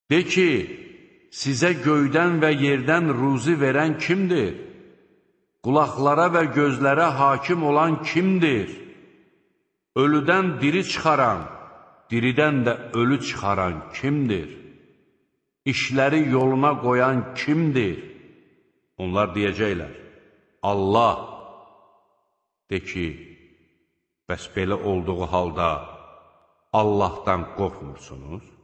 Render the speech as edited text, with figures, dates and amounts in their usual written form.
De ki, sizə göydən və yerdən ruzi verən kimdir? Qulaqlara və gözlərə hakim olan kimdir? Ölüdən diri çıxaran, diridən də ölü çıxaran kimdir? İşləri yoluna qoyan kimdir? Onlar deyəcəklər, Allah. De ki, bəs belə olduğu halda Allahdan qorxmursunuz?